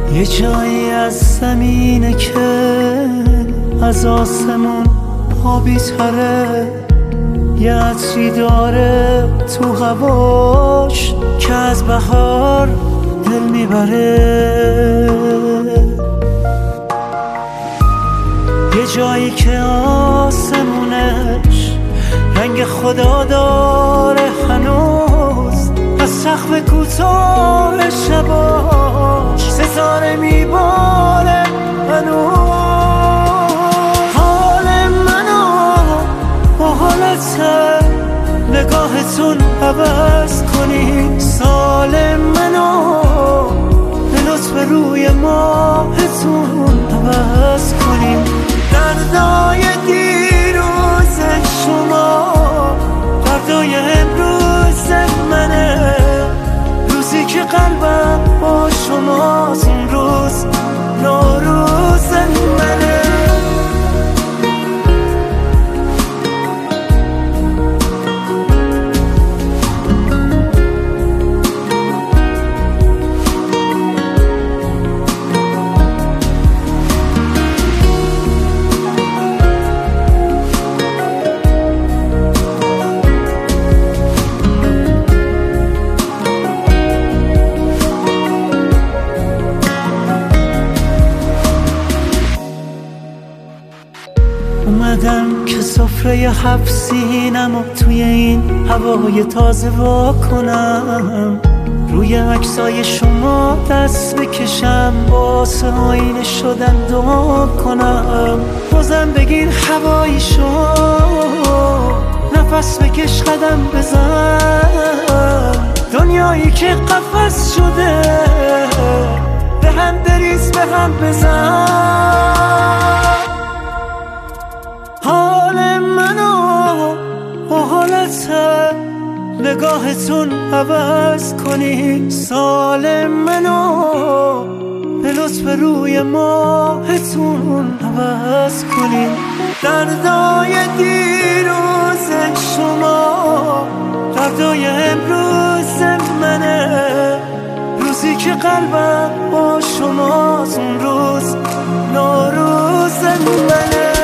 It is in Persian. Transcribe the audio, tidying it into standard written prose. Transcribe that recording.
یه جایی از زمینه که از آسمون آبی تره، یه عطری داره تو هواش که از بهار دل میبره. یه جایی که آسمونش رنگ خدا داره هنوز، از سقف کوتاه شباش ستاره میباره هنوز. حال منو با حالت نگاهتون عوض کنی، سال منو به لطف روی ماهتون عوض کنی. دردای دیروز شما دردای امروز منه، روزی که قلبم با شماست اون روز نوروز منه. اومدم که سفره حبسینم و توی این هوای تازه وا کنم، روی عکسای شما دست بکشم، واسه آینه شدن دعا کنم. بازم بگیر هوایی شو، نفس بکش قدم بزن، دنیایی که قفس شده به هم بریز به هم بزن. حال منو با حالت نگاهتون عوض کنی، سال منو به لطف روی ماهتون عوض کنی. دردای دیروز شما دردای امروز منه، روزی که قلبم با شماست اون روز نوروز منه.